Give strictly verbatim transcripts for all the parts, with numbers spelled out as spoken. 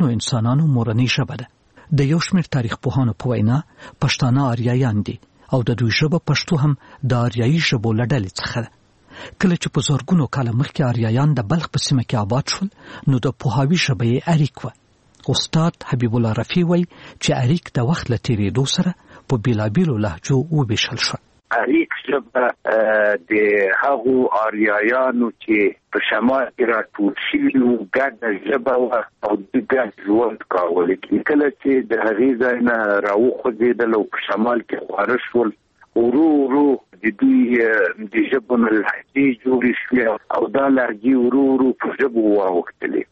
زرګونو انسانانو مورنۍ ژبه ده. د یو شمېر تاریخ پوهانو په وینا پښتانه آریایان دي او د دوی ژبه پښتو هم د آریایي ژبو له ډلې څخه ده. کله چې په زرګونو کاله مخکې آریایان د بلخ په سیمه کې آباد شول نو د پوهاوي ژبه یې اریک وه. استاد حبیب الله رفیع وایي چې اریک د وخت له تېرېدو سره په بېلابېلو لهجو وویشل شوه. اریک ژبه د هغو آریایانو چې په شمال کې راټول شوي وو ګډه ژبه وه او دوی ګډ ژوند کاوه. لیکن کله چې د هغې ځای نه راوخوځېدل او په شمال کې خواره شول ورو ورو د دوی د ژبو نه لهجې جوړې شوې او دا لهجې ورو ورو په ژبو واوښتلې.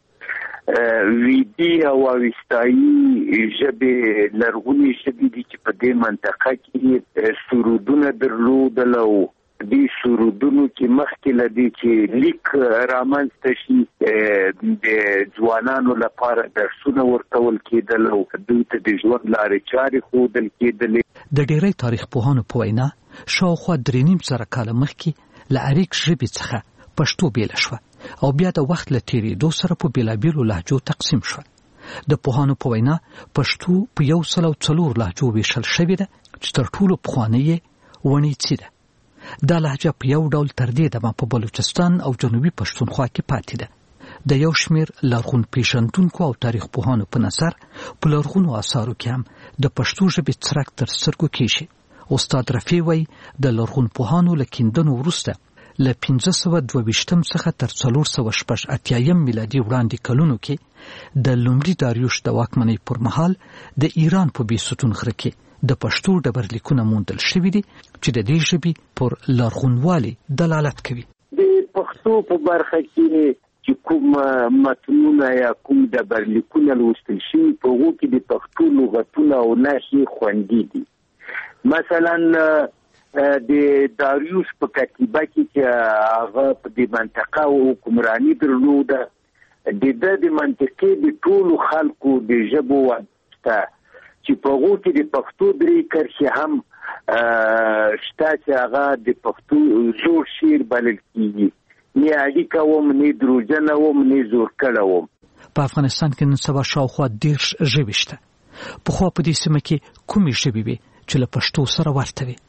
ویدي او اوستایي ژبې لرغونې ژبې دي چې په دې منطقه کې سرودونه درلودل او دې سرودونو کې مخکې له دې چې لیک رامنځته شي د ځوانانو لپاره درسونه ورکول کېدل او دوی ته د ژوند لارې چارې ښودل کېدلې. د ډېری تاریخ پوهانو په وینا شاوخوا درې نیم زره کاله مخکې له اریک ژبې څخه پښتو بیله شوه او بیا د وخت له تېرېدو سره په بېلابېلو لهجو تقسیم شوه. د پوهانو په وینا پښتو په یو سل او څلور لهجو ویشل شوې ده چې تر ټولو پخوانۍ یې ونیڅي ده. دا لهجه په یو ډول تر دې دمه په بلوچستان او جنوبي پښتونخوا کې پاتې ده. د یو شمېر لرغون پېژندونکو او تاریخ پوهانو په نظر په لرغونو آثارو کې هم د پښتو ژبې څرک تر سترګو کېږي. استاد رفیع وایي د لرغون پوهانو له کیندنو وروسته له پنځه سوه دوه ویشتم څخه تر څلور سوه شپږ اتیایم میلادي وړاندې کلونو کې د لومړي داریوش د واکمنۍ پر مهال د ایران په بیستون غره کې د پښتو ډبرلیکونه موندل شوي دي چې د دې ژبې پر لرغونوالي دلالت کوي. د پښتو په برخه کې چې کوم متنونه یا کوم ډبرلیکونه لوستل شوي په هغو کې د پښتو لغتونه او نښې خوندي دي. مثلا د داریوش په کتیبه کې چې هغه په دې منطقه حکمراني درلوده د ده د منطقې د ټولو خلکو د ژبو واسطه چې په هغو کې د پښتو درې کرښې هم شته چې هغه د پښتو زوړ شعر بلل کېږي. نه اړیکه وم نه دروژنه وم نه زورکړه وم. په افغانستان کې نن سبا شاوخوا دېرش ژبې شته. پخوا په دې سیمه کې کومې ژبې وې چې له پښتو سره ورته وي؟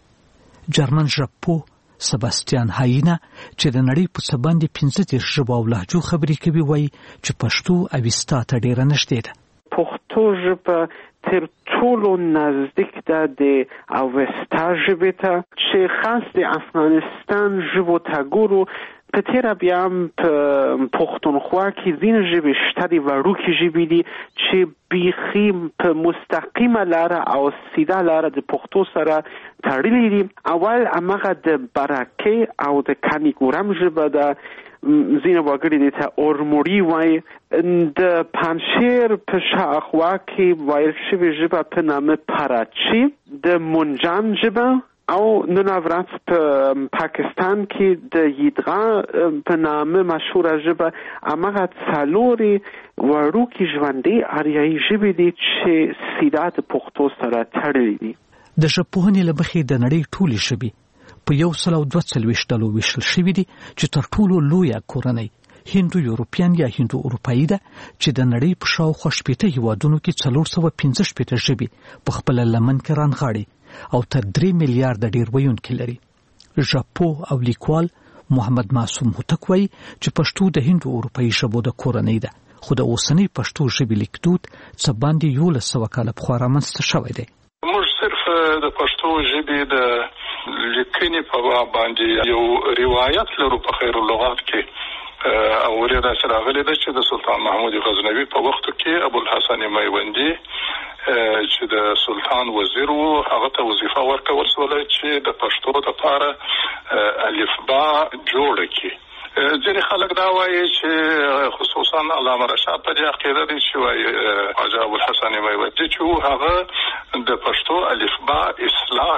جرمن ژبپوه سباستیان هاینه چې د نړۍ په څه باندې پنځه دېرش ژبو او لهجو خبرې کوي وایي چې پښتو اوستا ته ډېره نږدې ده. پښتو ژبه تر ټولو نزدیک ده د اوستا ژبې ته چې خاص د افغانستان ژبو ته ګورو. په تېره بیا هم په پښتونخوا کې ځینې ژبې شته دي وړوکې ژبې دي چې بیخي په مستقیمه لاره او سیده لاره د پښتو سره تړلي دي. اول هماغه د برکې او د کانیګورم ژبه ده. ځینې وګړي دې ته اورموړي وایي. د پنجشیر په شاوخوا کې ویل شوې ژبه په نامه پراچی. د منجان ژبه او نن ورځ په پاکستان کې د یدغا په نامه مشهوره ژبه هماغه څلورې وړوکې ژوندۍ آریایي ژبې دي چې سیده د پښتو سره تړلي دي. د ژبپوهنې له مخې د نړۍ ټولې ژبې په یو سل او دوه څلوېښت ډلو ویشل شوي دي چې تر ټولو لویه کورنۍ هندو یورپین یا هندو اروپایي ده چې د نړۍ په شاوخوا شپېته هیوادونو کې څلور سوه پنځه شپېته ژبې په خپله لمن کې رانغاړي او تر درې میلیارده ډېر ویونکي لري. ژبپوه او لیکوال محمد معصوم هوتک وایي چې پښتو د هندو اروپایي ژبو د کورنۍ ده خو د اوسنۍ پښتو ژبې لیکدود څه باندې یولس سوه کاله پخوا رامنځته شوی دی. موږ صرف د پښتو ژبې د لیکنې په باب باندې یو روایت لرو په خیر اللغات کې او ورته سره غلې ده چې د سلطان محمود غزنوي په وخت کې ابوالحسن میوندي چې د سلطان وزیر وو هغه ته وظیفه ورکول شوه چې د پښتو لپاره الفبا جوړ کړي. ځینې خلک دا وایي چې خصوصا علامه رشاد په دې عقیده دي چې وایي حاجي ابوالحسن میوندي چې هغه د پښتو الفبا اصلاح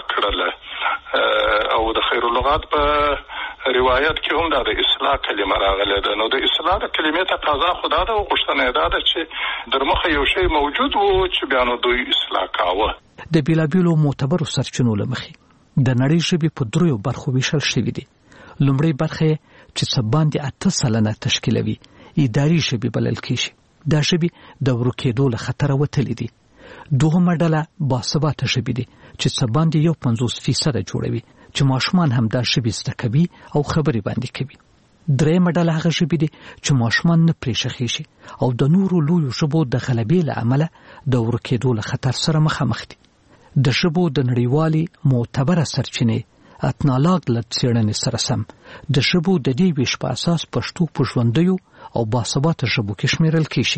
کړله او د خیر اللغات په روایت کې هم دا د اصلاح کلمه راغله ده. نو د اصلاح د کلمې ته تازه خدا ده او غوښتنه ده چې در مخه یو شی موجود وو چې بیا نو دوی اصلاح کاوه. د بیلابیلو معتبرو سرچینو له مخې د نړۍ ژبې په دریو برخو ویشل شوي دي. لومړی برخه چې څه باندې اته سلنه تشکیلوي اداري ژبې بلل کېږي. دا ژبې د ورکېدو له خطره وتلې دي. دوهمه ډله باثباته ژبې دي چې څه باندې یو پنځوس فیصده جوړوي چې ماشومان هم دا ژبې زده کوي او خبرې باندې کوي. درېیمه ډله هغه ژبې دي چې ماشومان نه پرې شخیږي او د نورو لویو ژبو د غلبې له امله د ورکېدو له خطر سره مخامخ دي. د ژبو د نړیوالې معتبره سرچینې اتنالاګ له څېړنې سره سم د ژبو د دې ویش په اساس پښتو په ژوندیو او باثباته ژبو کې شمیرل کیږي.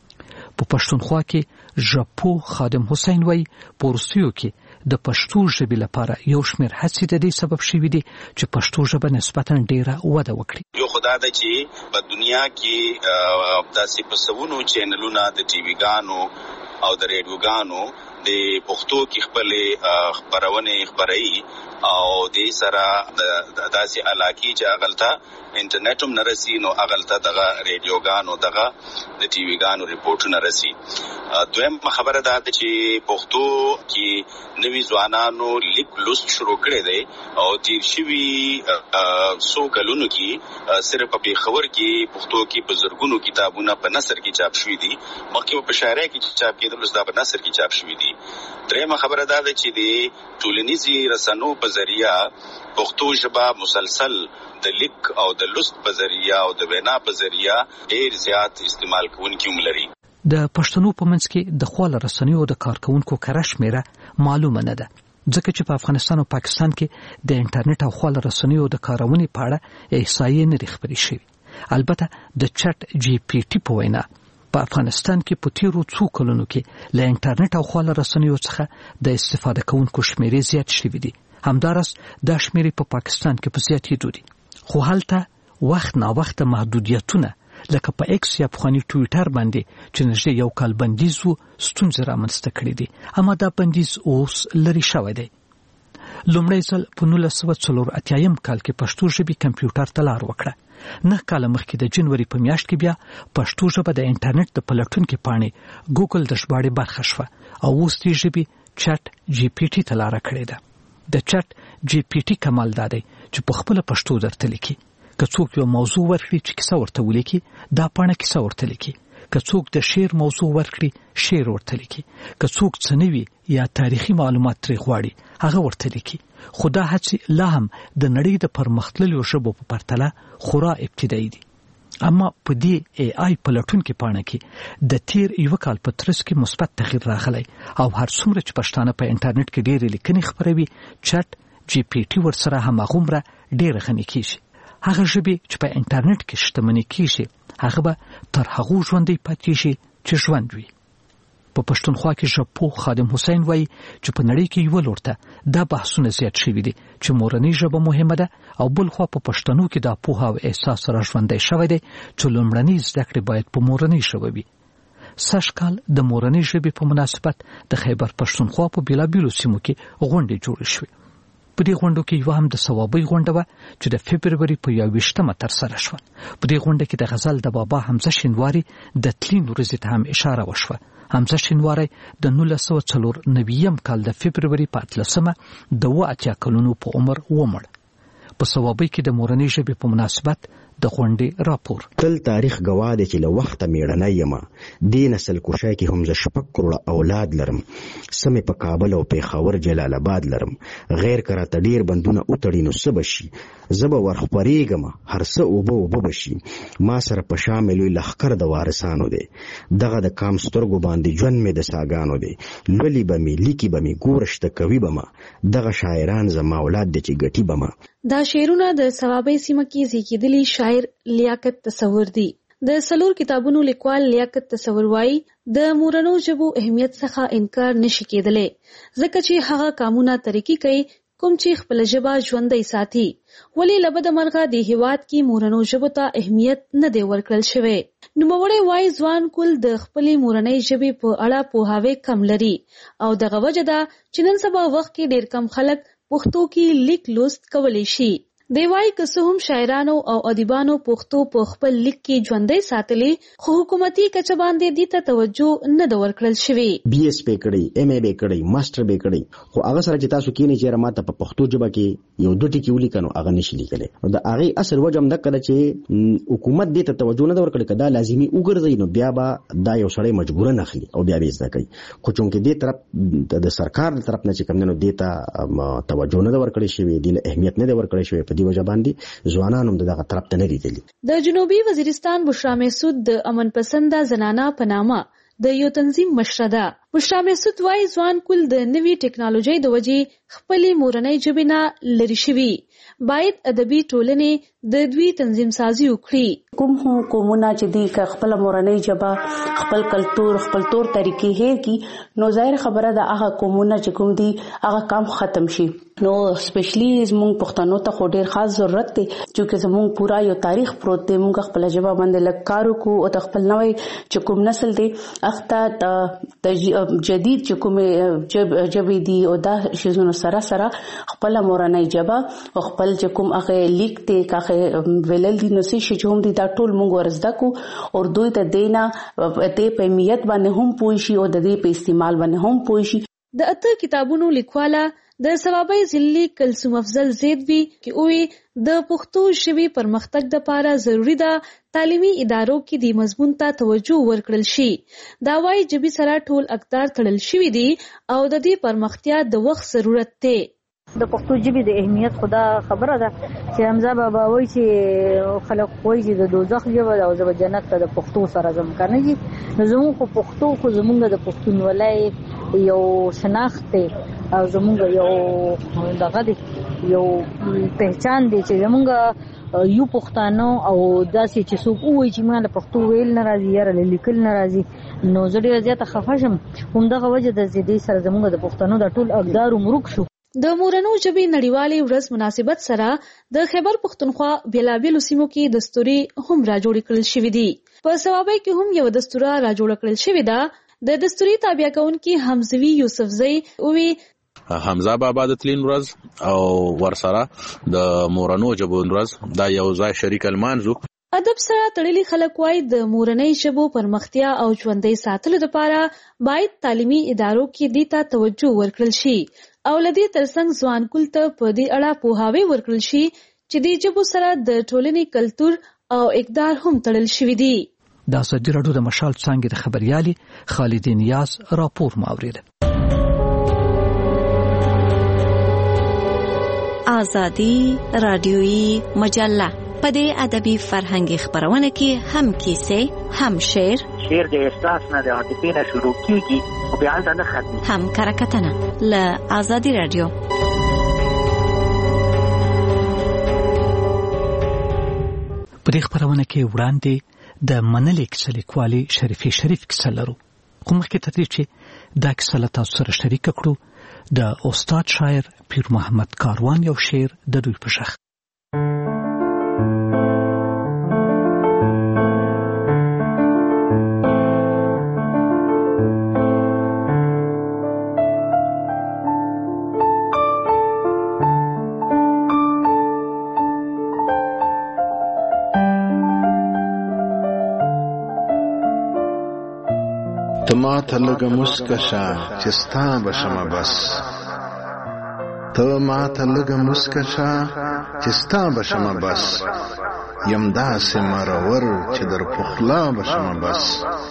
په پښتونخوا کې ژبپو خادم حسین وایي په وروستیو کې د پښتو ژبې لپاره یو شمېر هڅې د دې سبب شوي دي چې پښتو ژبه نسبتاً ډېره وده وکړي. یو خدا ده چې په دنیا کې داسې په سوونو چینلونه د ټي وي ګانو او د ریډیوګانو د پښتو کې خپل خبرونه خبري او د سره د داسې علاقې چې اغلطه انټرنیټ هم نرسي نو اغلطه دغه ریډیوګانو دغه د ټي وي ګانو ریپورټونه رسي. دویم خبره ده چې پښتو کې نوي ځوانانو لیک لوست شروع کړي دي او تیر شوي څو کلونو کې صرف په خبر کې پښتو کې بزرګونو کتابونه په نثر کې چاپ شوي دي، مخکې په شاعرۍ کې چاپ کېدل اوس دا په نثر کې چاپ شوي دي. درېیمه خبره ده چې د ټولنیزي رسنیو په ذریعہ پښتو ژبه مسلسل د لیک او د لوست په ذریعہ او د وینا په ذریعہ ډېر زیات استعمال کوونکي هم لري. د پښتنو په منځ کې د خواله رسنیو د کارکونکو کره شمېره معلومه نه ده، ځکه چې په افغانستان او پاکستان کې د انټرنیټ او خواله رسنیو د کارونې په اړه احصایې نه دي خپرې شوې. البته د چټ جی پی ټي په وینا په افغانستان کې په تیرو څو کلونو کې له انټرنیټ او خواله رسنیو څخه د استفاده کوونکو شمېرې زیات شوي دي. همدارس دا شمېرې په پاکستان کې په زیاتېدو دي، خو هلته وخت نا وخت محدودیتونه لکه په ایکس یا پخواني ټویټر باندې چې نږدې یو کال بندیز و ستونزې رامنځته کړي دي، اما دا بندیز اوس لرې شوی دی. لومړی ځل په نولس سوه څلور اتیایم کال کې پښتو ژبې کمپیوټر ته لار وکړه. نه کاله مخکې د جنوري په میاشت کې بیا پښتو ژبه د انټرنیټ د پلټونکي پاڼې ګوګل د ژباړې برخه شوه او اوس دې ژبې چټ جی پی ټي ته لاره کړې ده. د چټ جی پی ټي کمال دا دی چې په خپله پښتو درته لیکي. که څوک یو موضوع ورکړي چې کیسه ورته ولیکي، دا پاڼه کیسه ورته لیکي. که څوک د شعر موضوع ورکړي، شعر ورته لیکي. که څوک څه نوي یا تاریخي معلومات ترې غواړي، هغه ورته لیکي. خو دا هڅې لا هم د نړۍ د پرمختللو ژبو په پرتله خورا ابتدایي دي. اما په دې ای آی پلټونکي پاڼه کې د تیر یو کال په ترڅ کې مثبت تغییر راغلی او هر څومره چې پښتانه په انټرنیټ کې ډېرې لیکنې خپروي، چټ جی پی ټي ورسره هماغومره ډېره غني کیږي. هغه ژبې چې په انټرنیټ کې شتمنې کیږي، هغه به تر هغو ژوندۍ پاتې شي چې ژوند وي. په پښتونخوا کې ژبپوه خادم حسین وایي چې په نړۍ کې یو لور ته دا بحثونه زیات شوي دي چې مورنۍ ژبه مهمه ده، او بل خوا په پښتنو کې دا پوهه او احساس را ژوندی شوی دی چې لومړنۍ زده کړې باید په مورنۍ ژبه وي. سږ کال د مورنۍ ژبې په مناسبت د خیبر پښتونخوا په بېلابېلو سیمو کې غونډې جوړې شوې. په دې غونډو کې یو هم د ثوابۍ غونډه وه چې د فبروري په یوویشتمه ترسره شوه. په دې غونډه کې د غزل د بابا حمزه شینواري د تلین ورځې ته هم اشاره وشوه. حمزه شینواری د نولس سوه څلور نوېیم کال د فبروري په اتلسمه د اوه اتیا کلونو په عمر ومړ. په ثوابۍ کې د مورنۍ ژبې په مناسبت د غونډې راپور. تل تاریخ ګواه دی چې له وخته میړنی یم، دې نسل کشای کې هم زه شپږ کروړه اولاد لرم، سمې په کابل او پیښور جلال آباد لرم. غیر که راته ډېر بندونه وتړي نو څه به شي، زه به ورخپرېږم، هر څه اوبه اوبه به شي. ما سره په شا مې لوی لښکر د وارثانو دی، دغه د کام سترګو باندې ژوند مې د ساګانو دی. لولي به مې لیکي به مې ګوره شته کوي به ما، دغه شاعران زما اولاد دی چې ګټي به ما. دا شعرونه د ثوابۍ سیمه کې زیږېدلي شاعر لیاقت تصور دی. د څلور کتابونو لیکوال لیاقت تصور وایي د مورنو ژبو اهمیت څخه انکار نشي کېدلی، ځکه چې هغه کامونه طریقې کوي کوم چې خپل ژبه ژوندۍ ساتي. ولې له بده مرغه د هېواد کې مورنو ژبو ته اهمیت نه دی ورکړل شوی. نوموړی وایي ځوان کل د خپلې مورنۍ ژبې په اړه پوهاوی کم لري او دغه وجه ده چې نن سبا وخت کې ډېر کم خلک پښتو کې لیک لوست کولی شي. دی وايي که څه هم شاعرانو او ادیبانو پښتو په خپل لیک کې ژوندۍ ساتلې خو حکومتي کچه باندې دې ته توجه نه ده ورکړل شوې. بي اس پی کړی، ایم ای بي کړی، ماستر بي کړی، خو هغه سره چې تاسو کینې چې ماته په پښتو ژبه کې یو دوه ټکي ولیکنو هغه نشي لیکلی. نو د هغې اصل وجه هم دا کړه چې حکومت دې ته توجه نه ده ورکړې، که دا لازمي وګرځي نو بیا به دا یو سړی مجبوره نه اخلي او بیا به زده کوي. خو چونکې دې طرف د سرکار د طرف نه چې کوم نه دې ته توجه نه ده ورکړې شوې، دې له اهمیت نه ده ورکړې شوې، په دې وجه باندې ځوانان هم دغه طرف ته نه لیدلي. د جنوبي وزیرستان بشرا محسود د امن پسنده زنانه په نامه د یو تنظیم مشره ده. بشرا محسود وايي ځوان کول د نوي ټکنالوژي د وجې خپلې مورنۍ ژبې نه لرې شوي، باید ادبي ټولنې د دوی تنظیم سازي وکړي. کوم هم قومونه چې دی که خپل مورنۍ ژبه خپل کلتور خپل تور طریقې هیر کی نو ظاهر خبره ده هغه قومونه چې کوم دی هغه کم ختم شي. نو سپیشلی زموږ پښتنو ته خو ډیر خاص ضرورت دی چې زموږ پورا یو تاریخ پروت دی، موږ خپل ژبه باندې لږ کار وکړو او د خپل نوې چې کوم نسل دی اخته جدید چې کوم ژبې دي او دا شیزونو سره سره خپل مورنۍ ژبه او خپل چې کوم هغه لیک دی هغه ویلل دي نو سې شي چې هم دي دا ټول موږ ورزده کو او دوی ته دینا ته په اهمیت باندې هم پوه شي او د دې په استعمال باندې هم پوه شي. د اته کتابونو لیکواله د ثوابي ځلې کلثوم افضل زید وی کې اوې د پښتو ژبې پرمختګ لپاره ضروری ده تعلیمي ادارو کې د مضمون ته توجه ورکړل شي. دا وايي ژبې سره ټول اقدار تړل شوي دي او د دې پرمختیا د وخت ضرورت دی. د پښتو ژبې د اهمیت خدا خبره ده چې حمزه بابا وایي چې خلک وایي چې د دوزخ ژبه ده او زه به جنت ته د پښتو سره ځم که نه دي. نو زموږ خو پښتو خو زموږ د پښتونولۍ یو شناخت دی او زموږ یو دغه دی یو پہچان دی چې زموږ یو پښتانه او داسې چې څوک وایي چې ما له پښتو ویل نه راځي یا له لیکل نه راځي نو زه ډېره زیاته خفه شم. همدغه وجه د زیدې سره زموږ د پښتنو د ټول اقدار مرګ شو. د مورنو ژبې نړیوالې ورځ مناسبت سره د خیبر پښتونخوا بیلابیلو سیمو کې دستوري هم راجوړ کړل شوې دي. په ثوابي کې هم یو دستوره راجوړ کړل شوې ده. د دستوري تابع کوونکي حمزوي یوسفزئی اووی حمزه بابا د تلین ورځ او ورسره د مورنو ژبو ورځ دا یو ځای شریک المانزو. ادب سره تړلي خلک وايي د مورنۍ ژبو پرمختیا او ژوندۍ ساتلو لپاره باید تعلیمي ادارو کې دې ته توجه ورکړل شي او لدې ترڅنګ ځوان کول ته په دې اړه پوهاوی ورکړل شي چې د ژبو سره د ټولنې کلتور او اقدار هم تړل شوي دي. د ازادي راډیو د مشال څانګې د خبريالي خالد نیاز راپور ماورید. ازادي راډیوي مجله په دې ادبي فرهنګي خبرونه کې هم کیسې هم شعر شعر د احساس نه د عاطفې نه شروع کیږي او بیا ځنه ختمي هم کرکټنه ل ازادي راډیو. په دې خبرونه کې وړاندې د منلې کیسه لیکوالي شریفي شریف کیسه لرو. کوم کې تدریج چې دا کیسه له تاسو سره شریک کړو د استاد شاعر پیر محمد کاروان یو شعر د دوی په شخ. تما ته لږه مسکه شه چې ستا به شمه بس ته ما ته لږه مسکه شه چې ستا به شمه بس یم داسې مرور چې در پخلا به شمه بس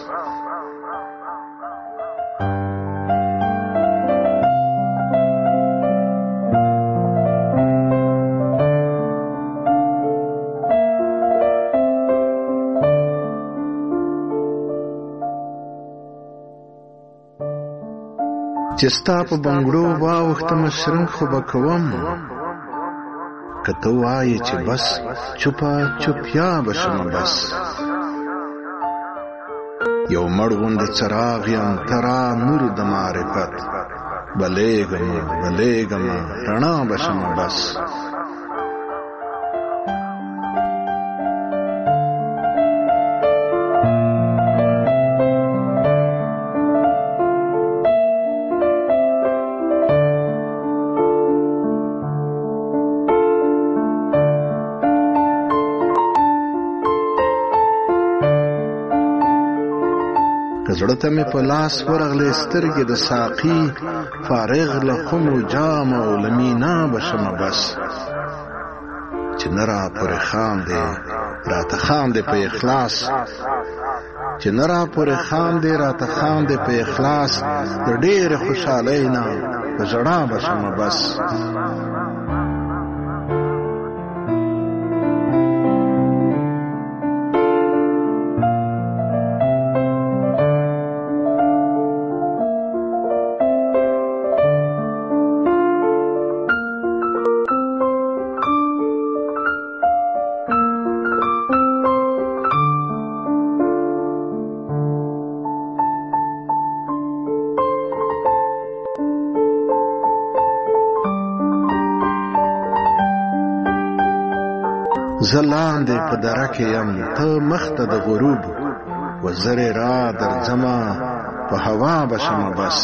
چې ستا په بنګړو واوښتم شرنګ خو به کوم که ته وایې چې بس چوپه چوپیا به شمه بس یو مړ غوندې څراغ یم ته را نور د معرفت بلیږمه بلیږمه رڼا به شمه بس ته مې په لاس ورغلې سترګې د ساقي فارغ له خمو جام او له مینا به شمه بس چې نه را پورې خاندې راته خاندې په اخلاص چې نه را پورې خاندې راته خاندې په اخلاص د ډېرې خوشحالۍ نه په ژړا به شمه بس زلاندې په درکه یم ته مخته د غروب وزرې را درځما په هوا به شمه بس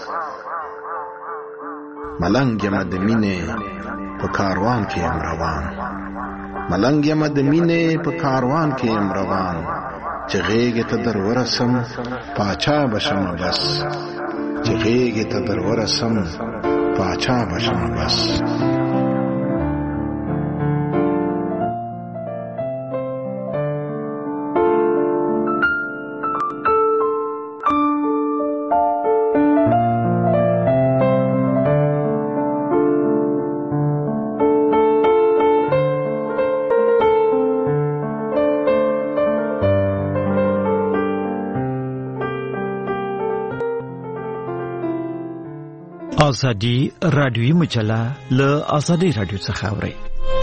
ملنګ یم د مینې په کاروان کې یم روان ملنګ یم د مینې په کاروان کې یم روان چې غېږې ته در ورسم پاچا به شمه بس چې غېږې ته در ورسم پاچا به شمه بس ازادي رادیوي مجله له ازادي رادیو څخه اوري.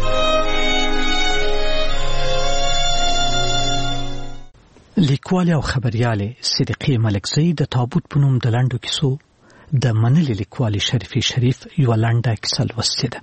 لیکوال او خبرياله صدیقې ملکزی د تابوت په نوم د لنډو کیسو د منلي لیکوال شریفي شریف یو لنډه کیسه لوستې ده.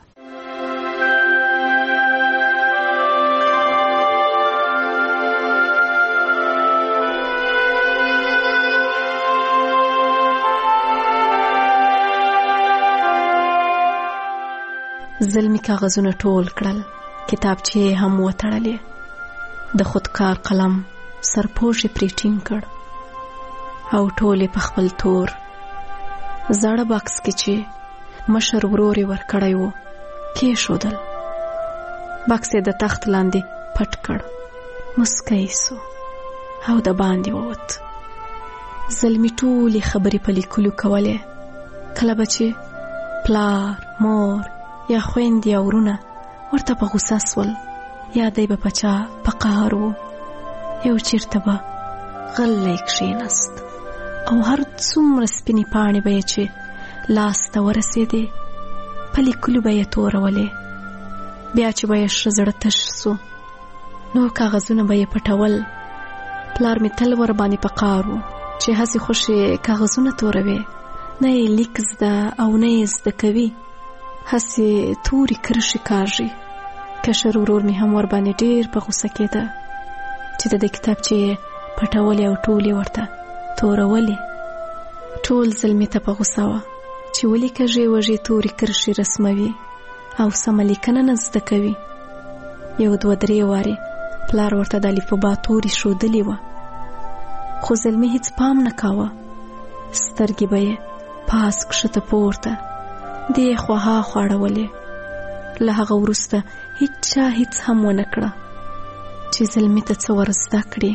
زلمی کاغذونه ټول کړل، کتابچې هم وتړلې، د خودکار قلم سرپوش پرې ټینګ کړ او ټولې په خپل تور زړه باکس کې چې مشر ورور یې ورکړی و کېښودل. باکس یې د تخت لاندې پټ کړ، مسکی سو او د باندې ووت. زلمی ټولې خبرې په لیکلو کولې، کله به چې پلار، مور یا خویندې یا ورونه ورته په غوسه سول یا دی به پچا په قهر و، یو چیرته به غلی کښېناست او هر څومره سپینې پاڼې به یې چې لاس ته ورسېدې په لیکلو به یې تورولې. بیا چې به یې ښه زړه تش سو نو کاغذونه به یې پټول. پلار مې تل ورباندې په قهر و چې هسې خوشې کاغذونه توروي، نه یې لیک زده او نه یې زده کوي، هسې تورې کرښې کاږي. کشر ورور مې هم ورباندې ډېر په غوسه کېده چې د دې کتابچې پټولې او ټولې ورته تورولې. ټول زلمي ته په غوسه وه چې ولې کږې وږې تورې کرښې رسموي او سمه لیکنه نه زده کوي. یو دوه درې وارې پلار ورته د الفبا تورې ښودلې وه، خو زلمي هیڅ پام نه کاوه. سترګې به یې پاس کښته پورته دې خوا ها خوا اړولې. له هغه وروسته هیڅ چا هیڅ هم ونه کړه چې زلمي ته څه ور زده کړي.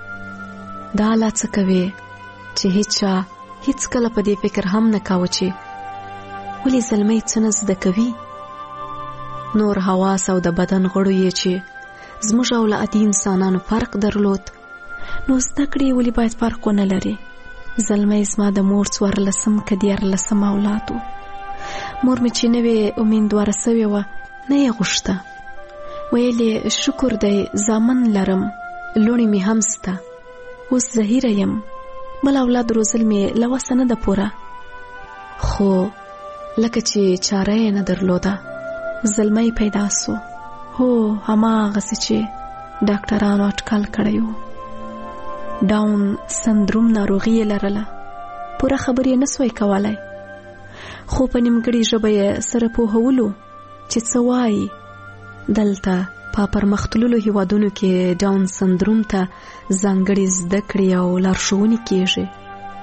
دا لا څه کوي چې هیڅ چا هیڅ کله په دې فکر هم نه کاوه چې ولې زلمی څه نه زده کوي. نور حواس او د بدن غړو یې چې زموږ او له عادي انسانانو فرق درلود، نو زده کړې ولې باید فرق ونه لري. زلمی زما د مور څوارلسم که دیارلسم اولاد و. مور مې چې نوې امیندواره سوې وه نه یې غوښته، ویل یې شکر دی زامن لرم، لوڼې مې هم سته، اوس زهیره یم، بل اولاد روزل مې له وسه نه ده پوره. خو لکه چې چاره یې نه درلوده زلمی پیدا سو. هو هماغسې چې ډاکټرانو اټکل کړی و. ډاون سندروم ناروغي یې لرله، پوره خبرې یې نه سوی کولی، خو په نیمګړې ژبه یې سره پوهولو چې څه وایي. دلته په پرمختللو هیوادونو کې ډاون سندروم ته ځانګړې زده کړې او لارښوونې کیږي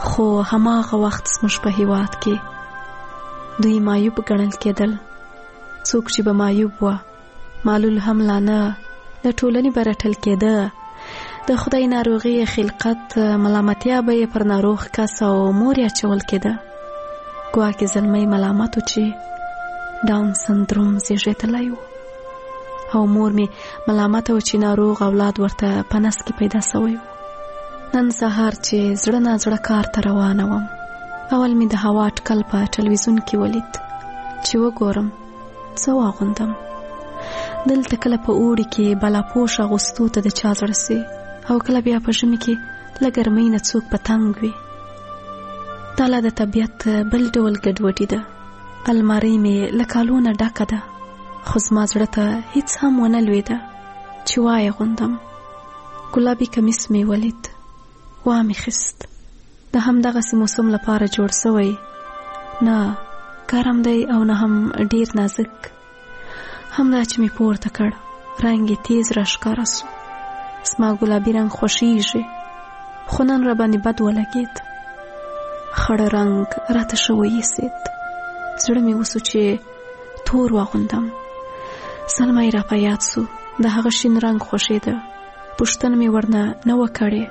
خو هماغه وخت زموږ په هیواد کې دوی معیوب ګڼل کېدل. څوک چې به معیوب وه معلول هم لا نه له ټولنې به رټل کېده. د خدای ناروغي خلقت ملامتیا به یې پر ناروغ کس او مور یې اچول کېده. ګواکې زلمی ملامت و چې ډاون سندروم زیږېدلی و او مور مې ملامته و چې ناروغ اولاد ورته په نس کې پیدا سوی و. نن سهار چې زړه نازړه کار ته روانه وم، اول مې د هوا اټکل په ټلویزیون کې ولید چې وګورم څه واغوندم. دلته کله په اوړي کې بالاپوش اغوستو ته د چا زړه سي او کله بیا په ژمي کې له ګرمۍ نه څوک په تنګ وي. دا لا د طبیعت بل ډول ګډوډي ده. المارۍ مې له کالو نه ډکه ده، خو زما زړه ته هیڅ هم ونه لوېده چې وایې غوندم. ګلابي کمیس مې ولید، وا مې خیست. د همدغسې موسم لپاره جوړ سوی نه ګرم دی او نه هم ډیر نازک. همدا چې مې پورته کړ رنګ یې تیز راښکاره سو. زما ګلابي رنګ خوښیږي، خو نن را باندې بد ولګېد. خړ رنګ راته ښه وایسېد. زړه مې وسو چې تور واغوندم. سلمی را په یاد سو، د هغه شین رنګ خوښېده. پوښتنه مې ورنه نه وه کړې،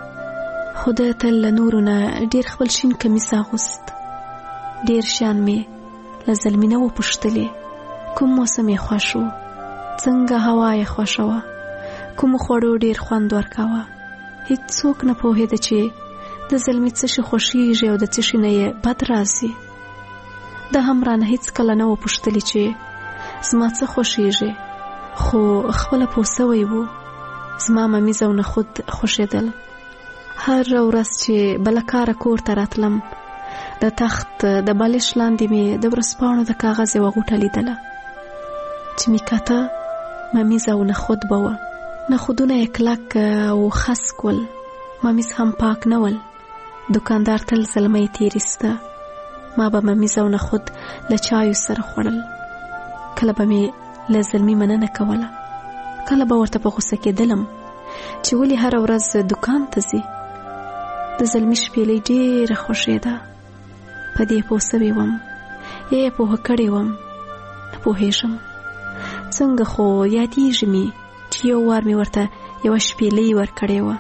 خو ده تل له نورو نه ډېر خپل شین کمیس اغوست. ډېر شیان مې له زلمي نه وپوښتلې، کوم موسم یې خوښ و، څنګه هوا یې خوښه وه، کومو خوړو ډېر خوند ورکاوه. هېڅوک نه پوهېده چې د زلمي څه شي خوښېږي او د څه شي نه یې بد راځي. ده هم رانه هېڅ کله نه وپوښتلې چې زما څه خوښېږي، خو خپله پوه سوی و. زما ممیز او نخود خوښېدل. هر ورځ چې بله کاره کور ته راتلم، د تخت د بالش لاندې مې د ورځپاڼو د کاغذ یوه غوټه لیدله چې مې کته ممیز او نخود به وه. نخودونه یې کلک او خس کول، ممیز هم پاک نه ول. دکاندار تل زلمی تېرېسته. ما به ممیز او نخود له چایو سره خوړل. کله به مې له زلمي مننه کوله، کله به ورته په غوسه کېدلم چې ولې هره ورځ دکان ته ځي. د زلمي شپېلۍ ډېره خوښېده. په دې پوه سوې وم یا یې پوهه کړې وم، نه پوهېږم. څنګه خو یادېږي مې چې یو وار مې ورته یوه شپېلۍ ورکړې وه.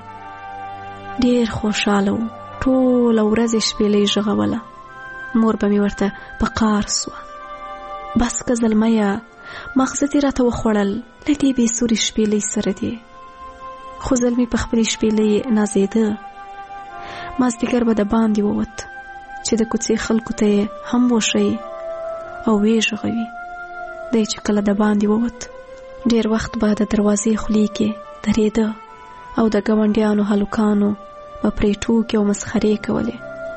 ډېر خوشحاله و، ټوله ورځ یې شپېلۍ غږوله. مور به مې ورته په قار سوه، بس که زلمیه مغزه دې راته وخوړل له دې بې سوري شپېلۍ سره دې. خو زلمي په خپلې شپېلۍ نازېده. مازدیګر به د باندې ووت چې د کوڅې خلکو ته یې هم وښیي او ویې غږوي. دی چې کله د باندې ووت، ډېر وخت به د دروازې خولې کې درېده او د ګاونډیانو هلکانو به پرې ټوکې او مسخرې کولې.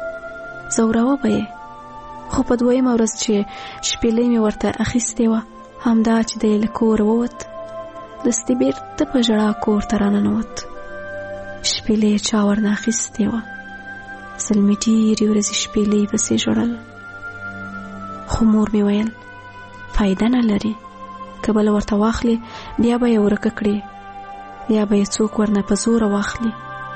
ځوراوه به یې. خو په دویمه ورځ چې شپېلۍ مې ورته اخیستې وه، همدا چې دی له کوره ووت، دستي بېرته په ژړا کور ته راننوت. شپېلۍ یې چا ورنه اخیستې وه. زلمي ډېرې ورځې شپېلۍ پسې ژړل. خو مور مې ویل فایده نه لري، که بله ورته واخلې بیا به یې ورکه کړي، بیا به یې څوک ورنه په زوره واخلي.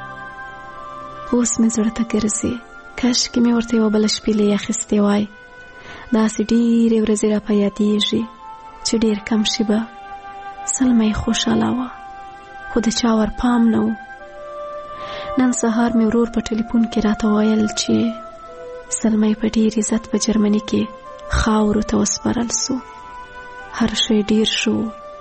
اوس مې زړه ته ګرځي، کاشکې مې ورته یوه بله شپېلۍ اخیستې وای. داسې ډېرې ورځې را په یادېږي چې ډېر کم شي به سلمی خوشحاله وه، خو د چا ور پام نه و. نن سهار مې ورور په ټلیفون کې راته ویل چې سلمی په ډېر عزت په جرمني کې خاورو ته وسپارل سو. هر شی ډېر شو،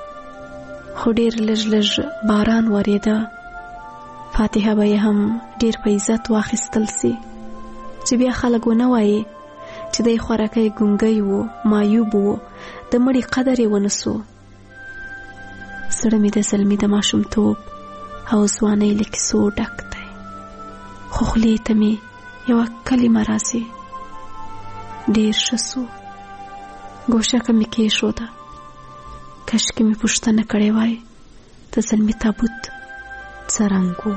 خو ډېر لږ لږ باران ورېده. فاتحه به یې هم ډېر په عزت واخیستل سي چې بیا خلک ونه وایي چې دی خوراکی ګونګی و، معیوب و، د مړي قدر یې ونه سو. زړه مې د زلمي د ماشومتوب او ځوانۍ له کیسو ډک دی، خو خولې ته مې یوه کلمه راځي، ډېر ښه سو. ګوشکه مې کېښوده. کاشکې مې پوښتنه کړې وای د زلمي تابوت څه رنګ و.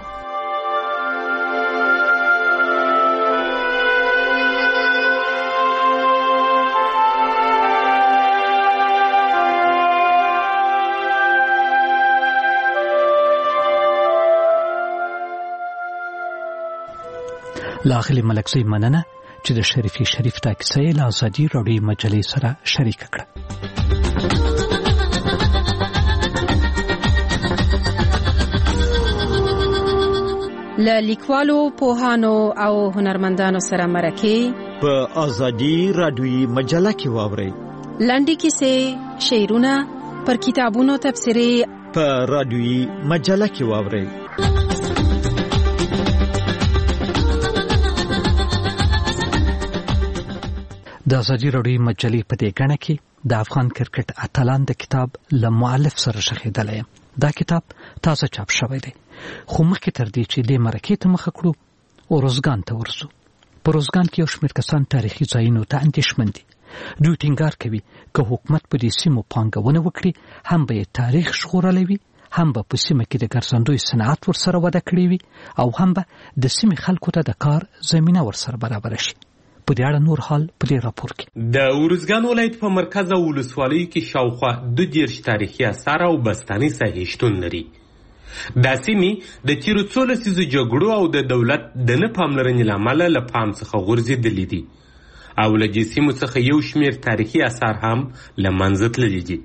لاغلی ملکزی مننه چې د شریفي شریف دا کیسه له ازادي راډیو مجلې سره شریک کړه. له لیکوالو، پوهانو او هنرمندانو سره مرکې په ازادي راډیوي مجله کې واورئ. لنډې کیسې، شعرونه، پر کتابونو تبصرې په راډیوي مجله کې واورئ. د ازادي راډیو مجلې په دې غاڼه کې د افغان کرکټ اتلان د کتاب له مؤلف سره شخیدلی یم. دا کتاب تازه چاپ شوی دی، خو مخکې تر دې چې دې مرکې ته مخه کړو اروزګان ته ورځو. په اروزګان کې یو شمېر کسان تاریخي ځایونو ته اندېښمن دي. دوی ټینګار کوي که حکومت په دې سیمو پانګونه وکړي هم به یې تاریخ ژغورلی وي، هم به په سیمه کې د ګرځندوی صنعت ورسره وده کړې وي او هم به د سیمې خلکو ته د کار زمینه ورسره برابره شي. په دې اړه نور حال په دې راپور کې. د اروزګان ولایت په مرکز او ولسوالیو کې شاوخوا دوه دېرش تاریخي اثار او بستاني ساحې شتون لري. دا سیمې د تیرو څو لسیزو جګړو او د دولت د نه پاملرنې له امله له پام څخه غورځېدلي دي او له دې سیمو څخه یو شمېر تاریخي اثار هم له منځه تللي دي،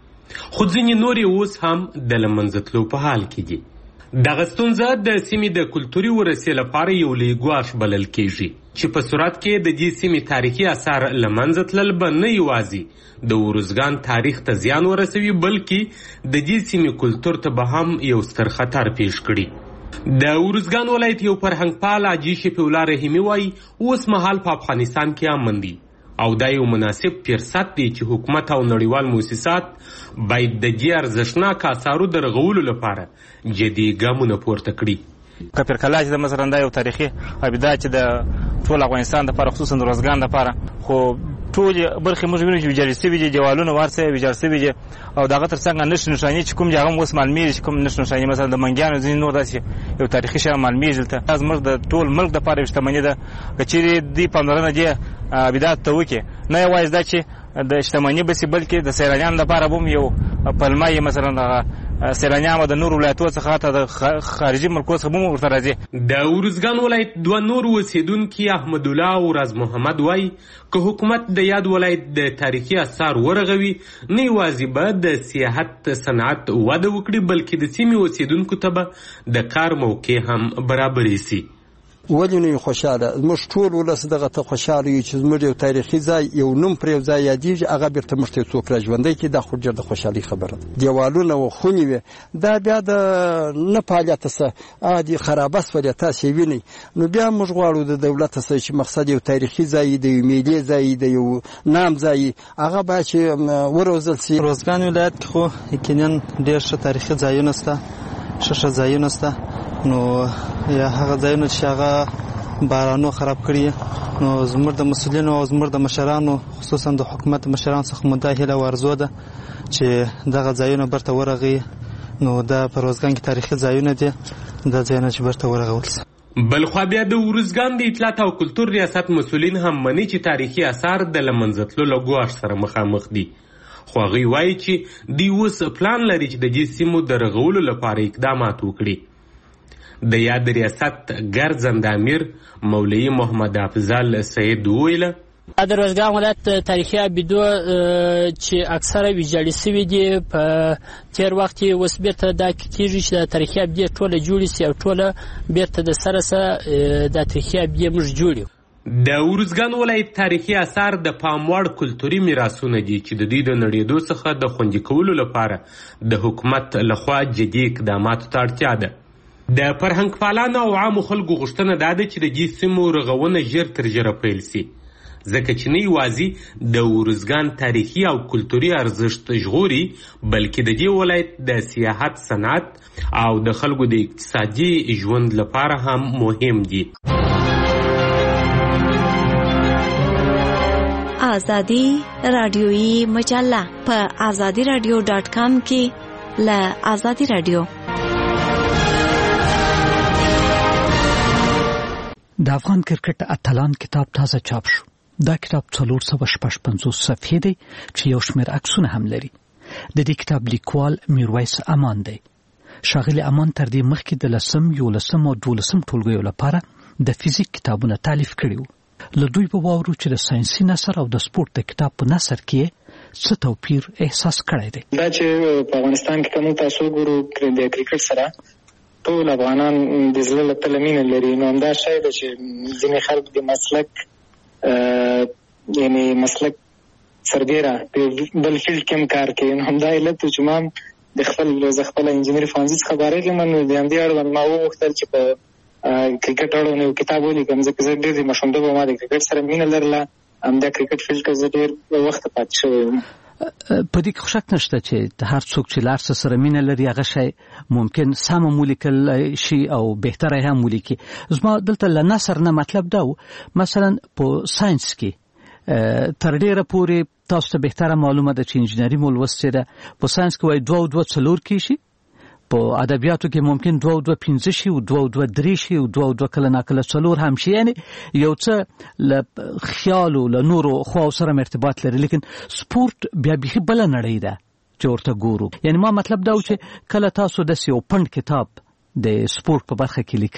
خو ځینې نور یې اوس هم د له منځه تلو په حال کې دي. دغه ستونزه د سیمې د کلتوري ورثې لپاره یو لوی ګواښ بلل کېږي چې په صورت کې د دې سیمې تاریخي اثار له منځه تلل به نه یوازې د اروزګان تاریخ ته زیان ورسوي بلکې د دې سیمې کلتور ته به هم یو ستر خطر پیښ کړي. د اروزګان ولایت یو فرهنګپال حاجي شفیع الله رحیمي وایي اوس مهال په افغانستان کې امن دی او دا یو مناسب فرصت دی چې حکومت او نړیوال مؤسسات باید د دې ارزښتناک اثارو د رغولو لپاره جدي ګامونه پورته کړي. کپر کلا چې د مثلا دا یو تاریخي ابدا چې د ټول افغانستان لپاره خصوصا د روزګان لپاره خو ټول برخې موږ وینو چې ویجاړ شوي دي، دیوالونه ورسه ویجاړ شوي دي او دغه ترڅنګ نښې نښانې چې کوم دي هغه اوس معلومیږي چې کوم نښې نښانې مثلا د منګیانو ځینې نور داسې یو تاریخي شی معلومیږي. دلته زموږ د ټول ملک دپاره یو شتمني ده که چیرې دې پاملرنه دې ابدات ته وکړي، نه یوازې دا چې د شتمني بسې بلکې د سیلانیانو لپاره به هم یو پلمه یې مثلا دغه سیلانیان د نور ولایتونو څخه حتی د خارجي ملکو څخه هم ورته راځي. د اروزګان ولایت دوه نور اوسېدونکي احمد الله او راز محمد وایي که حکومت د یاد ولایت د تاریخي اثار ورغوي نه یوازې به د سیاحت صنعت وده وکړي بلکې د سیمې اوسېدونکو ته به د کار موقع هم برابرې سي. ولې نه خوشاله موږ ټول ولس دغه ته خوشاله یو چې زموږ یو تاریخي ځای یو نوم پر یو ځای یادېږي هغه بیرته موږ ته څوک راژوندی کړي، دا خو ډېر د خوشحالۍ خبره ده. دیوالونه و خونې وې دا بیا د نه فعالیته څه عادي خرابه سولې تاسې وینئ، نو بیا موږ غواړو د دولت څه چې مقصد یو تاریخي ځای د یو ملي ځای د یو نام ځای هغه باید چې وروزل سي. اروزګان ولایت کې خو یقینا ډېر ښه تاریخي ځایونه شته، ښه ښه ځایونه شته، نو یا هغه ځایونه چې هغه بارانو خراب کړي نو زموږ د مسؤلینو او زموږ د مشرانو خصوصا د حکومت مشرانو څخه مو دا هیله ورزو ده چې دغه ځایونه برته ورغي، نو دا په اروزګان کې تاریخي ځایونه دي، دا ځایونه چې برته ورغول سي. بلخوا بیا د اروزګان د اطلاعات او کلتور ریاست مسؤلین هم مني چې تاریخي اثار د له منځه تلو له ګواښ سره مخامخ دي، خو هغوی وایي چې دوی اوس پلان لري چې د دې سیمو د رغولو لپاره اقدامات وکړي. د یاد ریاست ګرځنده امیر مولوي محمد افضل سید وویله د اروزګان ولایت تاریخي ابدو چې اکثره ویجاړې شوي دي په تېر وخت کې اوس بیرته دا کېږي چې د تاریخي ابدې ټوله جوړې شي او ټوله بیرته د سره سره د تاریخي ابدې موږ جوړ یو. د اروزګان ولایت تاریخي اثار د پام وړ کلتوري میراثونه دي چې د دوی د نړېدو څخه د خوندي کولو لپاره د حکومت لخوا جدي اقداماتو ته اړتیا ده. د فرهنګپالانو او عامو خلکو غوښتنه دا ده چې د دې سیمو رغونه ژر تر ژره پیل سي، ځکه چې نه یوازې د اروزګان تاریخي او کلتوري ارزښت ژغوري بلکې د دې ولایت د سیاحت صنعت او د خلکو د اقتصادي ژوند لپاره هم مهم دي. آزادی رادیویی مجله په آزادی رادیو ډاټ کام کې له آزادی رادیو. د افغان کرکټ اتلان کتاب تازه چاپ شو. دا کتاب څلور سوه شپږ پنځوس صفحې دی چې یو شمېر عکسونه هم لري. د دې کتاب لیکوال میرویس امان دی. ښاغلي امان تر دې مخکې د لسم، یولسم او دولسم ټولګیو لپاره د فزیک کتابونه تالیف کړي وو. له دوی به واورو چې د ساينسي نثر او د سپورت د کتاب په نثر کې څه توپیر احساس کړی دی. دا چې په افغانستان کې کوم تاسو ګورو د کرکټ سره ټول افغانان د زړه له تله مینه لري، نو همدا شی ده چې ځینې خلک د مسلک یعنی مسلک سربیره په بل فیلډ کې هم کار کوي. نو همدا علت چې ما د خپل زه خپل انجینري پوهنځي څخه فارغ یم، نو د همدې اړوند ما وغوښتل چې په کرکټ اړوند یو کتاب ولیکم، ځکه زه ډېر د ماشومتوبه ما د کرکټ سره مینه لرله، همدا کرکټ فیلډ کې زه ډېر وخت پاتې شوی یم. په دې کې شک نشته چې هر څوک چې لار سره مینه لري هغه شی ممکن سم ولیکل شي او بهتره هم ولیکي. زما دلته له نثر نه مطلب دا و مثلا په ساينس کې تر ډیره پورې تاسو ته بهتره معلومه ده چې انجینری مو لوستې ده، په ساينس کې وایي دوه او دوه څلور کې شي، په ادبیاتو کې ممکن دوه او دوه پنځه شي او دوه او دوه درې شي او دوه او دوه کله ناکله څلور هم شي، یعنی یو څه له خیال او له نورو خواو سره ارتباط لري. لیکن سپورت بیا بیخي بل نړۍ ده چې ورته ګورو. یعنی ما مطلب دا و چې کله تاسو د یو پند کتاب د سپورت په برخه کې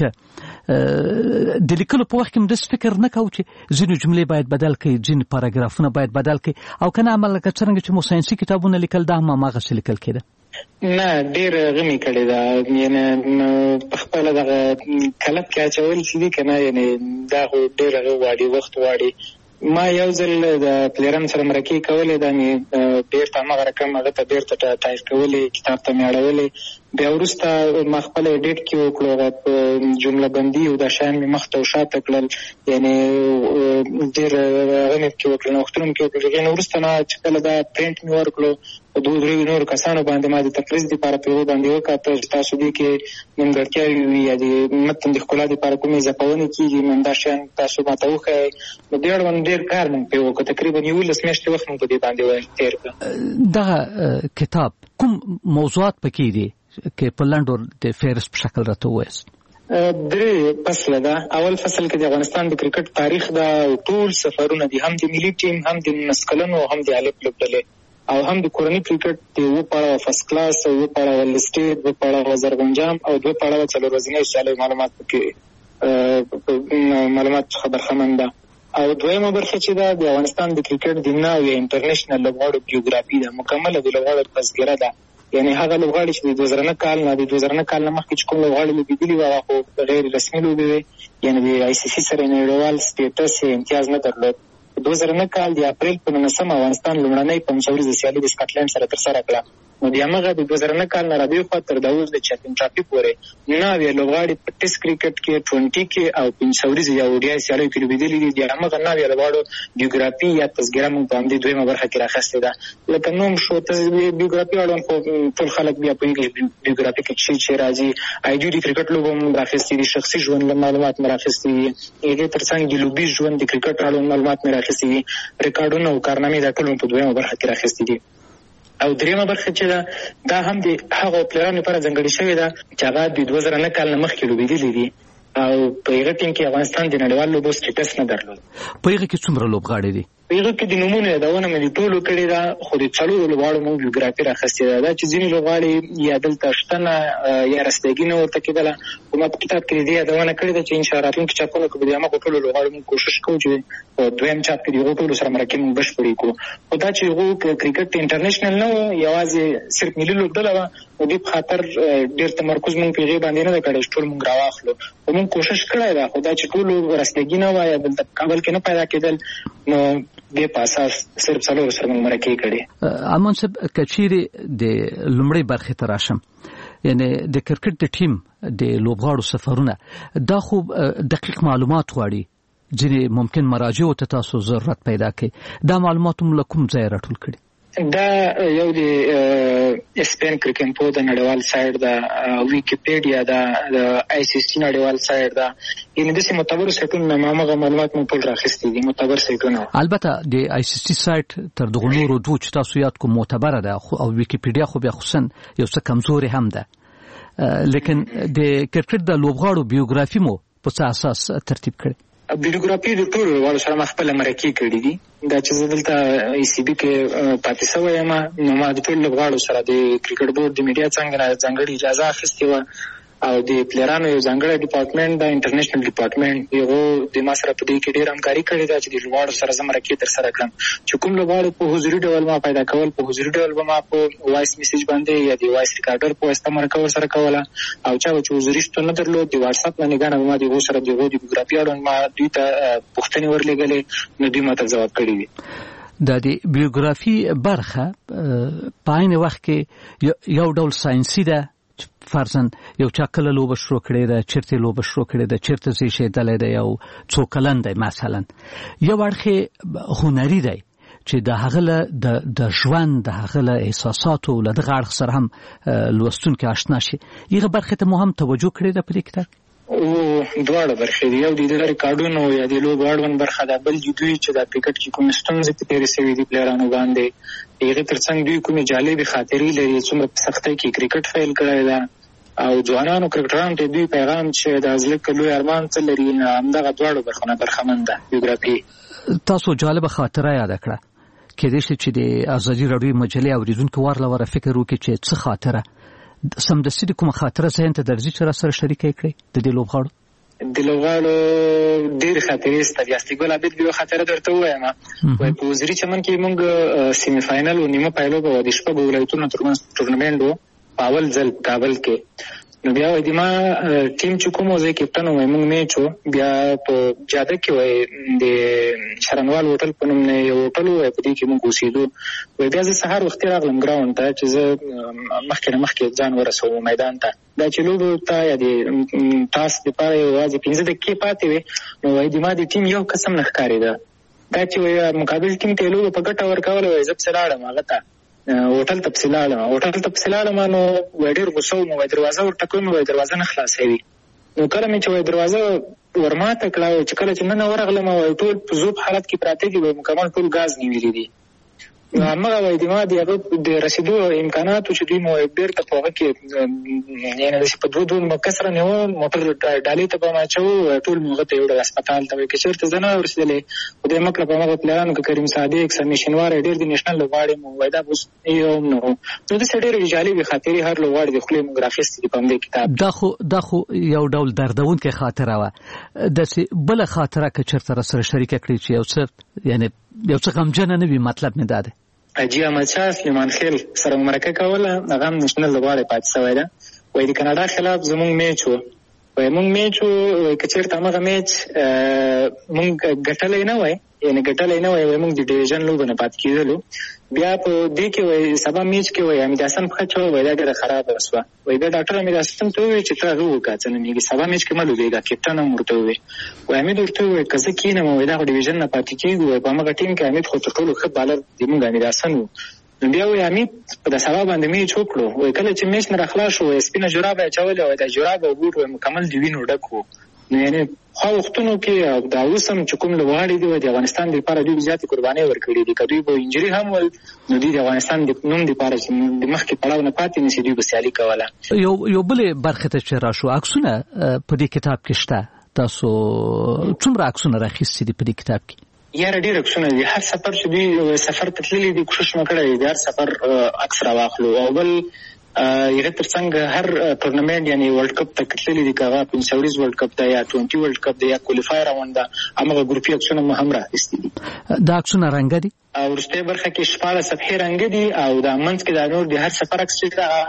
لیکه د لیکلو په وخت کې هم د فکر نه کوو چې ځینې جملې باید بدل کړي، ځینې پاراګرافونه باید بدل کړي، او کنه عمل لکه څنګه چې مو ساينسي کتابونه لیکل دا هم هغسې لیکل کېده. نه ډېر غمی کړی ده، یعنی په خپله دغه کلب کې اچول چې دي که نه، یعنی دا خو ډېر هغه غواړي، وخت غواړي. ما یو ځل د پلیران سره مرکې کولې، دا مې بېرته هماغه رقم هغه ته بېرته ټایپ کولې، کتاب ته مې اړولې. بیا وروسته ما خپله ایډیټ کې وکړو، هغه جمله بندي او دا شیان مې مخته او شاته کړل، یعنی ډېر هغه مې پکې وکړل، نوښتونه مې پکې وکړل. یعنې وروسته نه چې کله دا پرنټ مې ورکړو په دوه درېو نورو کسانو باندې ما د تقریض دپاره په هغو باندې وکتل چې تاسو دې کې نیمګړتیاوې وي یا د متن د ښکلا دپاره کومې اضافونې کېږي، نو همدا شیان تاسو ماته وښایئ. نو دې اړوند ډېر کار مې پرې وکړ، تقریبا یولس میاشتې وخت مې په دې باندې تېر کړ. دغه کتاب کوم موضوعات پکې دي که په لنډو د فهرست په شکل راته ووایاست؟ درې فصله ده. اول فصل کې د افغانستان د کرکټ تاریخ ده او ټول سفرونه دي، هم د ملي ټیم، هم د نولس کلنو، هم د الف لوبډلې، او هم د کورني کرکټ د اووه پړاوه فرست کلاس، اووه پړاوه لیسټیټ، دوه پړاوه زرغونجام او دوه پړاوه څلور ورځنۍ سیالیو معلومات پکې معلومات څخه برخمن ده. او دویمه برخه چې ده د افغانستان د کرکټ د ناو یا انټرنیشنل لوبغاړو بیوګرافي ده، مکمله د لوبغاړو تذکره ده. یعنی هغه لوبغاړي چې د دوه زره نه کال نه د دوه زره نه کال نه مخکې چې کوم لوبغاړي لوبېدلي وو هغه خو غیر رسمي لوبې وې، یعنی د آی سی سی سره نړیوال سټیټس یې امتیاز نه درلود. دوه زره نه کال د اپریل په نولسمه افغانستان لومړنۍ پنځه سیالي د سکاټلند سره ترسره کړه. نو د همغه د دوه زره نه کال نه رابعې خوا تر دا اوس د چمپیون ټرافي پورې نوې لوبغاړي په ټیسټ کرکټ کې ټونټي کې او پنځه ورځې یا اوډیای سیالیو کې لوبېدلي دي. د همغه نوې لوبغاړو بیوګرافي یا تذکره موږ په همدې دویمه برخه کې راخیستې ده. لکه نوم شو بیوګرافي اړوند خو ټول خلک بیا پوهېږي بیوګرافي کې څه چې راځي. آی ډي د کرکټ لوبه هم راخیستې دي، شخصي ژوند معلومات مې راخیستې دي، هغې تر څنګ د لوبیز ژوند د کرکټ اړوند معلومات مې راخیستې دي، ریکارډونه او کارنامې دا ټول په دویمه برخه کې راخیستې دي. او دریمه برخه چې ده دا هم د هغو پلیرانو لپاره ځانګړې شوې ده چې هغه د دوه زره نه کال نه مخکې لوبېدلي دي او په هغه ټیم کې افغانستان د نړیوال لوبو سټیټس نه درلود. په هغه کې څومره لوبغاړي دي؟ په هغه کې د نومونو یادونه مې د ټولو کړې ده، خو د څلورو لوبغاړو موږ بیوګرافي راخیستې ده. دا چې ځینې لوبغاړي یا دلته شته نه یا رستګي نه ورته کېدله، خو ما په کتاب کې د دې یادونه کړې ده چې انشاءالله راتلونکي چاپونو کې به د همغو ټولو لوبغاړو موږ کوشش کوو چې په دویم چاپ کې د هغو ټولو سره مرکې موږ بشپړې کړو. خو دا چې هغو کرکټ انټرنیشنل نه و، یوازې صرف ملي لوبډله وه، نو دې په خاطر ډېر تمرکز موږ په هغې باندې نه ده کړی چې ټول موږ راواخلو. خو موږ کوشش کړی ده، خو دا چې ټولو رستګي نه وه یا دلته په کابل کې نه پیدا کېدل، نو دې په اساس صرف څلورو سره موږ مرکې کړې. امان صاحب که چیرې د لومړۍ برخې ته راشم، یعنی د کرکټ د ټیم د لوبغاړو سفرونه دا خو دقیق معلومات غواړي، ځینې ممکن مراجعو ته تاسو ضرورت پیدا کړي. دا معلومات هم له کوم ځایه راټول کړي؟ دا یو د اسپین کرکمپو د نړیوال سایټ ده، ویکیپیډیا ده، د آی سی سی نړیوال سایټ ده، یعنې داسې معتبرو سایټونو نه هماغه معلومات مو ټول راخیستي دي، معتبر سایټونه. البته د آی سی سی سایټ تر دغو نورو دوو چې تاسو یاد کوم معتبره ده، او ویکیپیډیا خو بیا خصوصا یو څه کمزورې هم ده. لیکن د کرکټ د لوبغاړو بیوګرافي مو په څه اساس ترتیب کړي؟ بیوګرافي د ټولو لوبغاړو سره ما خپله مرکې کړي دي. دا چې زه دلته ای سی بي کې پاتې شوی یم، نو ما د ټولو لوبغاړو سره د کرکټ بورډ د میډیا څنګه ځانګړې اجازه اخیستې وه او د پلیرانو یو ځانګړی ډپارټمنټ د انټرنیشنل ډپارټمنټ یو د ما سره په دې کې ډېر همکاري کړې ده چې د لوبغاړو سره زه مرکې ترسره کړم چې کوم لوبغاړي په حضوري ډول ما پیدا کول په حضوري ډول به ما په وایس میسج باندې یا د وایس ریکارډر په واسطه مرکه ورسره کوله او چا چې حضوري شتون نه درلود د واتساپ نه نګانه ما د سره د بیوګرافي اړوند ما دوی ته پوښتنې ورلېږلې نو دوی ماته ځواب کړی وي. د دې بیوګرافي برخه په عین وخت کې یو ډول ساينسي ده فرضاً یو چا کله لوبه شروع کړې ده چیرته لوبه شروع کړې ده چیرته زی شي دلې ده یو څو کلن دی مثلا یو اړخه هنري دی چې د هغه د د ژوند د هغه احساساتو له دغه اړخ سره هم لوستونکو آشنا شي یغه برخه ته مهم توجه کړې ده په دې کتاب او دواړه برخې دی یو د ریکارډونو یا د لوبغاړو برخه ده بل دوی چې د کرکټ کې کوم ستونزې تیرې شوي دي پلیرانو باندې هغه ترڅنګ دوی کومې جالبې خاطرې لري څومره په سختۍ کې کرکټ فیل کړی ده او ځوانانو کرکټرانو ته دوی پیغام چې د ازلک لوی ارمان څه لري همدغه دواړو برخونه برخمن ده بیوګرافي. تاسو جالبه خاطره یاد کړه کېدای شي چې د ازادي راډیو مجلې اوریدونکو ورله ور فکر وکړي چې څه خاطره سم د سړي کومه خاطره ذهن ته درځي چې را سره شریکه کړي د دې لوبغاړو د لوبغاړو ډېر خاطرې ستاسو یاستي ګل عبد یو خاطره درته وایم وای په وزري چمن کې موږ سیمی فائنل او نیمه پایلو په د شپږ ولایتونو ترمنځ ټورنمنت وو په اول ځل کابل کې نو بیا وای د ما ټیم چې کوم ځای کېپټن وای موږ میچو بیا په جاده کې وای د شرنوال هوټل په نوم نه یو هوټل وای په دې کې موږ اوسېدو وای بیا زه سهار وخت راغلم ګراوند ته چې زه مخکې مخکې ځان ورسوم میدان ته دا چې لوبو ته یا د تاس د پاره یوازې پنځه دقیقې پاتې وي نو وای د ما د ټیم یو قسم نه ښکارېده دا چې وای مقابل ټیم ته لوبو په ګټه ورکول وای زه په لاړم هغه ته هوټل ته پسلاله هوټل ته پسلاله نو وړر غوسو مو دروازه ورته کوم وای دروازه نه خلاصوي نو کله مې چې وای دروازه ورماته کړه چې کله چې نن ورغلم وای ټول په زوب حالت کې پراته دي مکمل ټول غاز نیولې دي نو هغه وای د ما د رسیدو امکاناتو چې دوی مو بیرته په کې یعنی د په دوه دوه مکسر نه و موټر ډالې ته په ما چو ټول موږ ته یو هسپتال ته کې چیرته زنه ورسېدلې خو د مکه په هغه پلان کې کریم صادق سمیشنوار ډېر د نېشنل لوبغاړي مو وای دا اوس یو نو نو د سړي جالبي خاطرې هر لوبغاړي د خپل موګرافیست په دې کتاب دا خو دا خو یو ډول دردونکې خاطره و د بل خاطره کې چیرته سره شریک کړی چې یو څه یعنی یو څه غمجن نه وي مطلب نه ده اجي احمد شاه سلیمان خیل سره مرکه کوله هغه نېشنل لوبغاړی پاتې شوی ده وای د کاناډا خلاف زموږ میچ و وای موږ میچ و کچېرته هغه میچ موږ ګټلې نه وای یعنی ګټلې نه وای موږ د ډیویژن لوب نه پات کېدلو بیا په دې کې وای سبا میچ کې وای امید حسن په چو وای دا ډېر خراب وسوه وای دا ډاکټر امید حسن ته وای چې تا وکړه چې نه میږي سبا میچ کې ملو دی دا کپټن مرته وای وای امید ورته وای کزه کینم وای دا ډیویژن نه پات کېږي په هغه ټیم کې امید خو ټولو ښه بالر دی موږ امید حسن نو بیا وای امید په سبا باندې میچ وکړو وای کله چې میچ نه راخلاص شو سپینه جرابه چولې وای دا جرابه وګور وای مکمل دی وینو ډکو نو یعنی خو وختونو کې دا اوسم چې کوم لوبغاړي دی د افغانستان لپاره دوی زیات قرباني ورکړي دي کدی په انجری هم ول نو د افغانستان د نوم لپاره چې د مخکې پړاو نه پاتې نشي دوی په سیالي کوله یو یو بل برخه ته چې راشو عکسونه په دې کتاب کې شته تاسو څومره عکسونه راخیستي دي په دې کتاب کې یاره ډېر عکسونه دي هر سفر چې دوی سفر ته تللي دي کوشش وکړي د هر سفر عکس راواخلو او بل یغه ترڅنګ هر ټورنمنت یعنی ورلد کپ ته کتلې دي کاغه پنځوریز ورلد کپ ته یا بیس ورلد کپ دی یا کوالیفایر راوند هغه ګروپي اکشن هم هم راځي دي دا اکشن رنګ دي او ورسته برخه کې شپږ صفحې رنګ دي او دا منځ کې دا نور د هر سفر عکس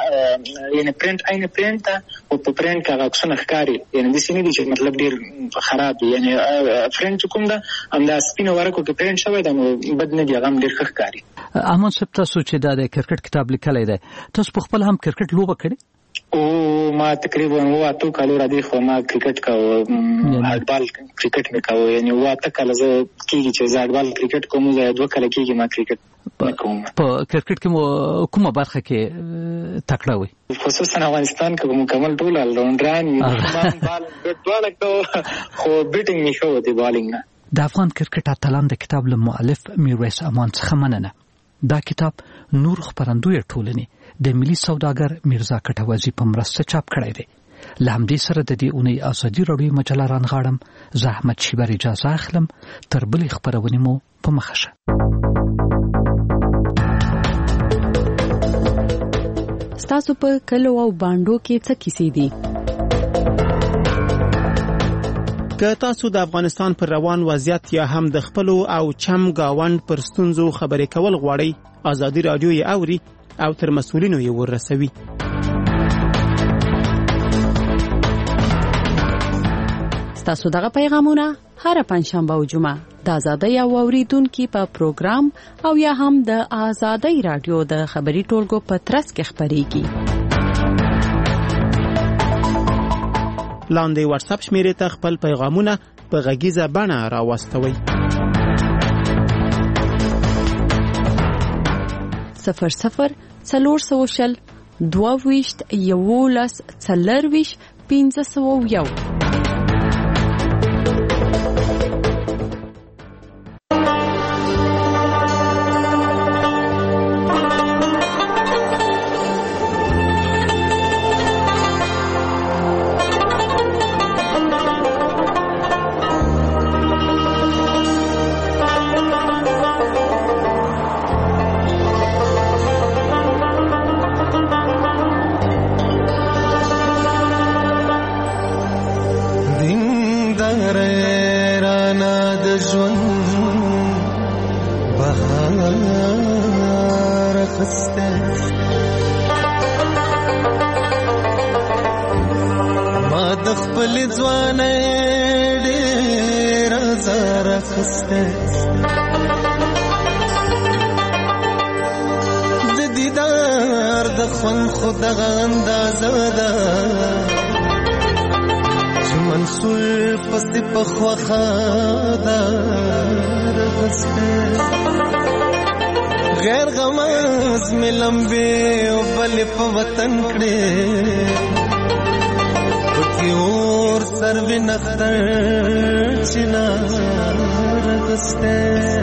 چې یعنی پرنٹ عین پرنٹ او په پرنٹ کې اکشن ښکاری یعنی د سینې دي چې مطلب ډیر خراب دي یعنی پرنٹ کوم دا هم دا سپینو ورکو کې پرنٹ شوی دا بد نه دی هغه ډیر ښکاری احمد صاحب تاسو چې دا د کرکټ کتاب لیکلی دی تاسو په خپل هم کرکټ لوبه کړې او ما تقریبا واته کالو را دي خو ما کرکټ کاوه هاډبال کرکټ مې کاوه یعنی واته کله زه کېږي چې زه هاډبال کرکټ کوم زه دوه کله کېږي ما کرکټ کوم په کرکټ کې کومه برخه کې تکړه وي خصوصا افغانستان کې مکمل ټول الراوندران وي بال ډوړل کو خو بیټینګ می شو دی بالینګ نه د افغان کرکټ اتلان د کتاب له مؤلف میرویس امان څخه مننه دا کتاب نور خبرندوی ټولنې د ملي سوداګر میرزا کټوازی په مرسته چاپ کړی دی له همدې سره د دې اونۍ ازادي راډیو مجله رانغاړم زه احمد شیبر اجازه اخلم تر بلې خبرونې مو په مخه شه ستاسو په کلو او باندو کې څه کیسې دي که تاسو د افغانستان پر روان وضعیت یا هم د خپلو او چم گاوند پر ستونزو خبرې کول غواړئ، ازادي راډیو یې اوري او تر مسؤلینو یې ورسوي. ستاسو دغه پیغامونه هر پنځشنبه او جمعه د ازادۍ او اوریدونکو په پروګرام او یا هم د ازادۍ راډیو د خبري ټولګو په ترڅ کې خبريږي. لاندې واتس اپ شمیرې ته خپل پیغامونه په غږیزه بڼه راوستوئ. صفر صفر څلور سوه شل دوه ویشت یولس څلرویشت پنځه سوه یو. غیر غماز میں لمبے او بل په وطن کړي پکې اور سر وینختر چنا رغسته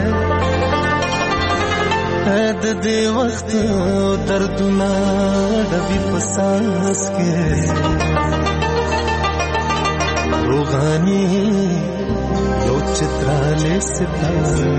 د دې وخت دردونه ډبي پساس کې روغاني یو چتراله ستاره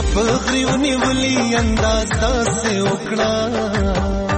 فخری ونی ولی انداز داسې وکړه